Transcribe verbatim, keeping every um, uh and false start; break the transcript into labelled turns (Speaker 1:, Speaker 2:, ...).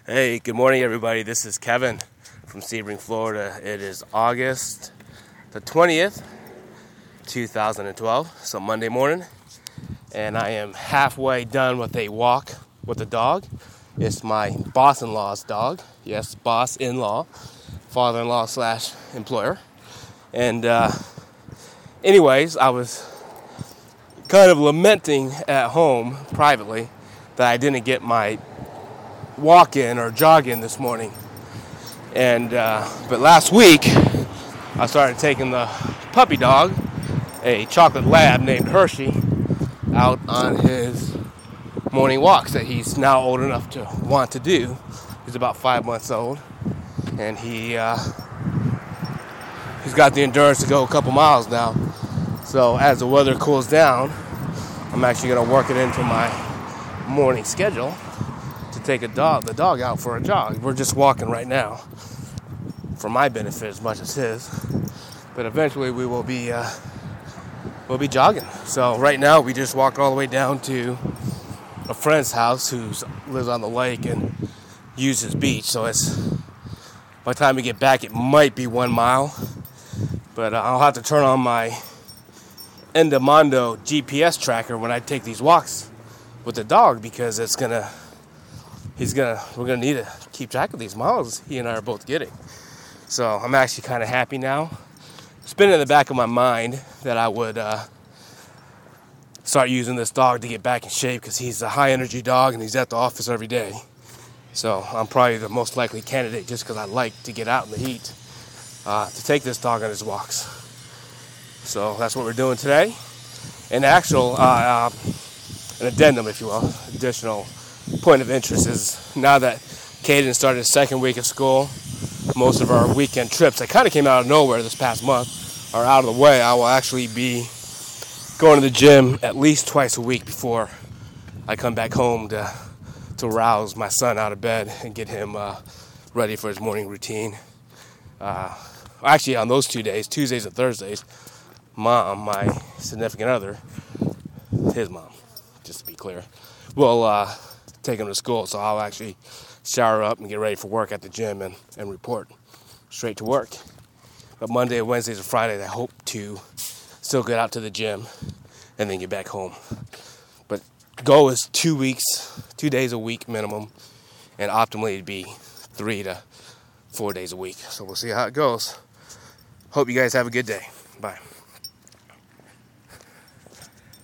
Speaker 1: Hey, good morning, everybody. This is Kevin from Sebring, Florida. It is August the twentieth, twenty twelve, so Monday morning, and I am halfway done with a walk with the dog. It's my boss-in-law's dog. Yes, boss-in-law, father-in-law slash employer. And uh, anyways, I was kind of lamenting at home privately that I didn't get my walk in or jog in this morning. And uh, but last week I started taking the puppy dog, a chocolate lab named Hershey, out on his morning walks that he's now old enough to want to do. He's about five months old, and he uh, he's got the endurance to go a couple miles now. So as the weather cools down, I'm actually going to work it into my morning schedule to take a dog, the dog out for a jog. We're just walking right now for my benefit as much as his, but eventually we will be uh, we'll be jogging. So right now we just walked all the way down to a friend's house who lives on the lake and uses beach. So it's by the time we get back, it might be one mile, but uh, I'll have to turn on my Endomondo G P S tracker when I take these walks with the dog, because it's gonna He's gonna. We're gonna need to keep track of these miles he and I are both getting. So I'm actually kind of happy now. It's been in the back of my mind that I would uh, start using this dog to get back in shape, because he's a high energy dog and he's at the office every day. So I'm probably the most likely candidate, just because I like to get out in the heat, uh, to take this dog on his walks. So that's what we're doing today. An actual, uh, uh, an addendum, if you will, additional point of interest is, now that Caden started his second week of school, most of our weekend trips that kind of came out of nowhere this past month are out of the way. I will actually be going to the gym at least twice a week before I come back home to to rouse my son out of bed and get him uh, ready for his morning routine. Uh, actually, on those two days, Tuesdays and Thursdays, Mom, my significant other, his mom, just to be clear, will uh, take him to school. So I'll actually shower up and get ready for work at the gym and, and report straight to work. But Monday, Wednesdays, and Fridays, I hope to still get out to the gym and then get back home. But goal is two weeks, two days a week minimum, and optimally it'd be three to four days a week. So we'll see how it goes. Hope you guys have a good day. Bye.